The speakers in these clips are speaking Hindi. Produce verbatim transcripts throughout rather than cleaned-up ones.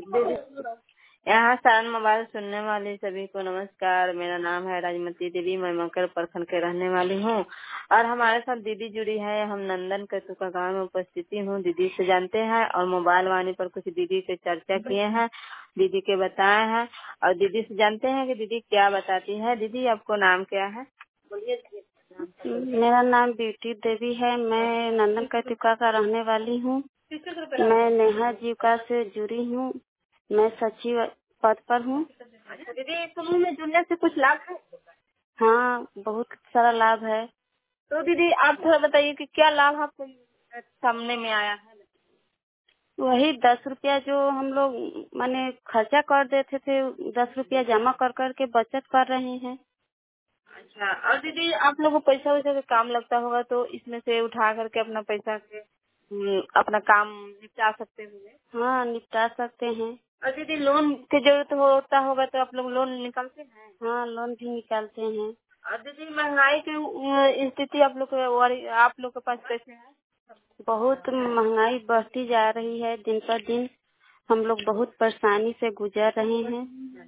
दीदी, यहाँ सारण मोबाइल सुनने वाले सभी को नमस्कार। मेरा नाम है राजमती देवी, मैं मकर प्रखंड के रहने वाली हूँ और हमारे साथ दीदी जुड़ी है। हम नंदन कतुका गाँव में उपस्थिति हूँ। दीदी से जानते हैं और मोबाइल वाणी पर कुछ दीदी से चर्चा किए हैं, दीदी के बताए हैं और दीदी से जानते हैं कि दीदी क्या बताती है। दीदी, आपको नाम क्या है? बोलिए। मेरा नाम ब्यूटी देवी है। मैं नंदन कतुका का रहने वाली हूँ। मैं नेहा जीविका से जुड़ी हूँ। मैं सचिव पद पर हूँ। अच्छा दीदी, समूह में जुड़ने से कुछ लाभ है? हाँ, बहुत सारा लाभ है। तो दीदी, आप थोड़ा बताइए कि क्या लाभ आपको सामने में आया है? वही दस रुपया जो हम लोग माने खर्चा कर देते थे, दस रुपया जमा कर कर के बचत कर रहे हैं। अच्छा, और दीदी आप लोगों को पैसा वैसा का काम लगता होगा तो इसमें से उठा करके अपना पैसा के हम्म, अपना काम निपटा सकते होंगे। हाँ, निपटा सकते हैं। और दीदी, लोन की जरूरत होता होगा तो आप लोग लोन निकालते हैं? हाँ, लोन भी निकालते हैं। और दीदी, महंगाई की अ, स्थिति आप लोग के और आप लोग के पास कैसे है? बहुत महंगाई बढ़ती जा रही है दिन पर दिन। हम लोग बहुत परेशानी से गुजर रहे हैं।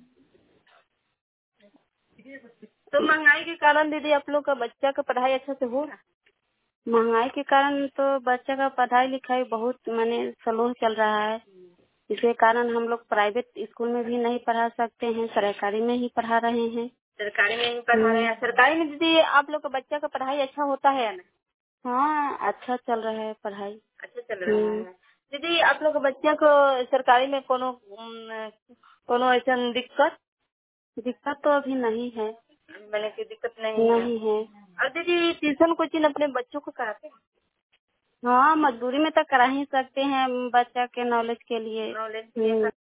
तो महंगाई के कारण दीदी आप लोग का बच्चा का पढ़ाई अच्छा से हो रहा है? महंगाई के कारण तो बच्चा का पढ़ाई लिखाई बहुत माने स्लो चल रहा है। इसके कारण हम लोग प्राइवेट स्कूल में भी नहीं पढ़ा सकते हैं, सरकारी में ही पढ़ा रहे हैं। सरकारी में ही पढ़ा रहे हैं। सरकारी में दीदी आप लोग का बच्चा का पढ़ाई अच्छा होता है या नहीं? हाँ, अच्छा चल रहा है पढ़ाई। अच्छा चल रहा है। दीदी, आप लोग के बच्चा को सरकारी में कोनो अम, कोनो ऐसा दिक्कत दिक्कत तो अभी नहीं है। मैंने की दिक्कत नहीं है। नहीं है। और दीदी, ट्यूशन कोचिंग अपने बच्चों को कराते हैं? हाँ, मजबूरी में तो करा ही सकते हैं बच्चा के नॉलेज के लिए। नॉलेज के लिए